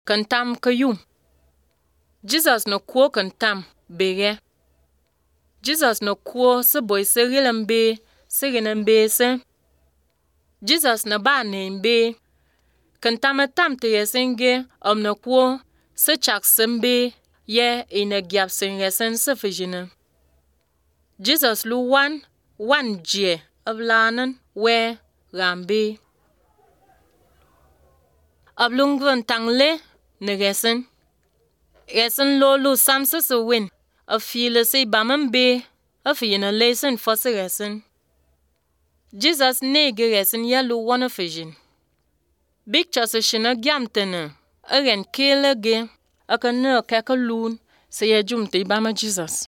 Kentam kayu. Jesus no kuo kentam bege. Jesus no kuo se boy se gilembe se genembe se. Jesus no ba nembe. Kentam tam te yesenge no kuo se chak sembe ye ine gyap sen yesen se fijine. Jesus lu wan je avlanen we rambe. Ablungwen tangle ne gesen. Gesen lo lu samse se win. A file se bamembe. A fine lesen fosse gesen. Jesus nege gesen ya lu wana fijin. Big chase shina gyamtene. A ren kele ge. A ka ne keke loon se ye jumte bama Jesus.